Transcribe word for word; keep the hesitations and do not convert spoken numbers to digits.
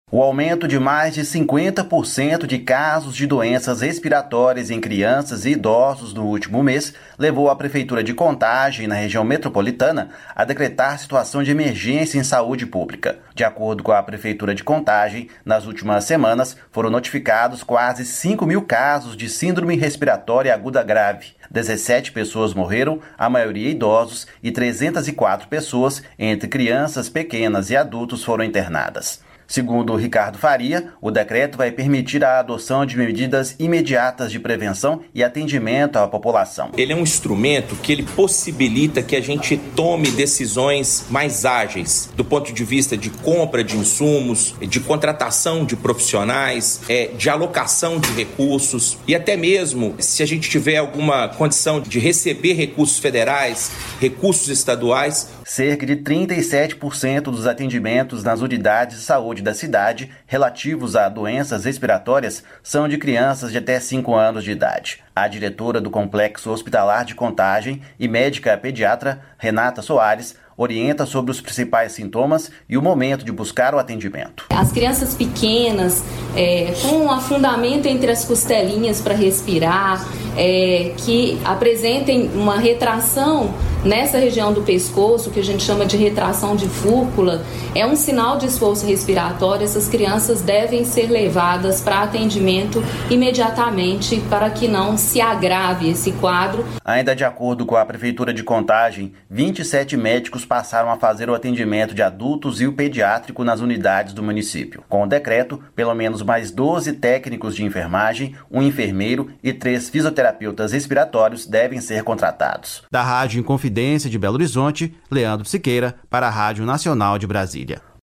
O aumento de mais de cinquenta por cento de casos de doenças respiratórias em crianças e idosos no último mês levou a Prefeitura de Contagem, na região metropolitana, a decretar situação de emergência em saúde pública. De acordo com a Prefeitura de Contagem, nas últimas semanas foram notificados quase cinco mil casos de síndrome respiratória aguda grave. dezessete pessoas morreram, a maioria idosos, e trezentas e quatro pessoas, entre crianças pequenas e adultos, foram internadas. Segundo Ricardo Faria, o decreto vai permitir a adoção de medidas imediatas de prevenção e atendimento à população. Ele é um instrumento que ele possibilita que a gente tome decisões mais ágeis, do ponto de vista de compra de insumos, de contratação de profissionais, de alocação de recursos e até mesmo se a gente tiver alguma condição de receber recursos federais, recursos estaduais. Cerca de trinta e sete por cento dos atendimentos nas unidades de saúde da cidade relativos a doenças respiratórias são de crianças de até cinco anos de idade. A diretora do Complexo Hospitalar de Contagem e médica pediatra, Renata Soares, orienta sobre os principais sintomas e o momento de buscar o atendimento. As crianças pequenas, é, com um afundamento entre as costelinhas para respirar, é, que apresentem uma retração nessa região do pescoço, que a gente chama de retração de fúrcula, é um sinal de esforço respiratório. Essas crianças devem ser levadas para atendimento imediatamente para que não se agrave esse quadro. Ainda de acordo com a Prefeitura de Contagem, vinte e sete médicos passaram a fazer o atendimento de adultos e o pediátrico nas unidades do município. Com o decreto, pelo menos mais doze técnicos de enfermagem, um enfermeiro e três fisioterapeutas respiratórios devem ser contratados. Da Rádio Inconfidência de Belo Horizonte, Leandro Siqueira, para a Rádio Nacional de Brasília.